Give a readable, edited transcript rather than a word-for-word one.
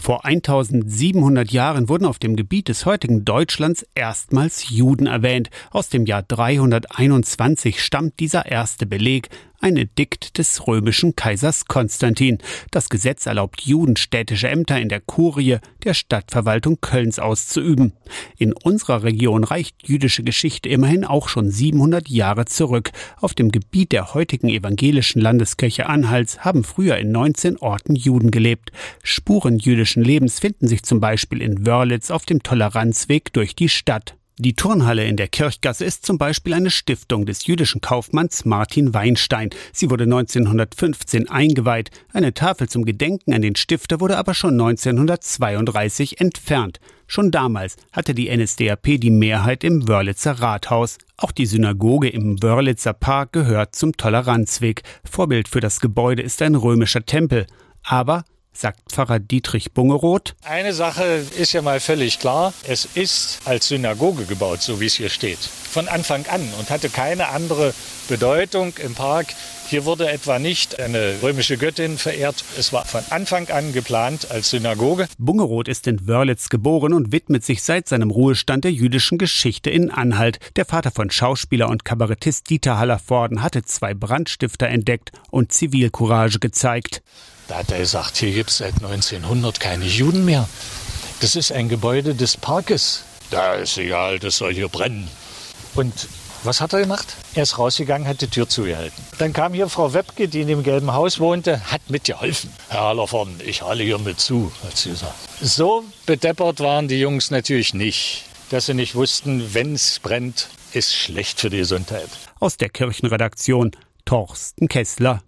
Vor 1700 Jahren wurden auf dem Gebiet des heutigen Deutschlands erstmals Juden erwähnt. Aus dem Jahr 321 stammt dieser erste Beleg, ein Edikt des römischen Kaisers Konstantin. Das Gesetz erlaubt Juden, städtische Ämter in der Kurie, der Stadtverwaltung Kölns, auszuüben. In unserer Region reicht jüdische Geschichte immerhin auch schon 700 Jahre zurück. Auf dem Gebiet der heutigen evangelischen Landeskirche Anhalts haben früher in 19 Orten Juden gelebt. Spuren jüdischen Lebens finden sich zum Beispiel in Wörlitz auf dem Toleranzweg durch die Stadt. Die Turnhalle in der Kirchgasse ist zum Beispiel eine Stiftung des jüdischen Kaufmanns Martin Weinstein. Sie wurde 1915 eingeweiht. Eine Tafel zum Gedenken an den Stifter wurde aber schon 1932 entfernt. Schon damals hatte die NSDAP die Mehrheit im Wörlitzer Rathaus. Auch die Synagoge im Wörlitzer Park gehört zum Toleranzweg. Vorbild für das Gebäude ist ein römischer Tempel. Aber, sagt Pfarrer Dietrich Bungeroth: Eine Sache ist ja mal völlig klar. Es ist als Synagoge gebaut, so wie es hier steht. Von Anfang an und hatte keine andere Bedeutung im Park. Hier wurde etwa nicht eine römische Göttin verehrt. Es war von Anfang an geplant als Synagoge. Bungeroth ist in Wörlitz geboren und widmet sich seit seinem Ruhestand der jüdischen Geschichte in Anhalt. Der Vater von Schauspieler und Kabarettist Dieter Hallervorden hatte 2 Brandstifter entdeckt und Zivilcourage gezeigt. Da hat er gesagt, hier gibt es seit 1900 keine Juden mehr. Das ist ein Gebäude des Parkes. Da ist egal, das soll hier brennen. Und was hat er gemacht? Er ist rausgegangen, hat die Tür zugehalten. Dann kam hier Frau Webke, die in dem gelben Haus wohnte, hat mitgeholfen. Herr Hallervorden, ich halte hier mit zu, hat sie gesagt. So bedeppert waren die Jungs natürlich nicht, dass sie nicht wussten, wenn es brennt, ist schlecht für die Gesundheit. Aus der Kirchenredaktion Torsten Kessler.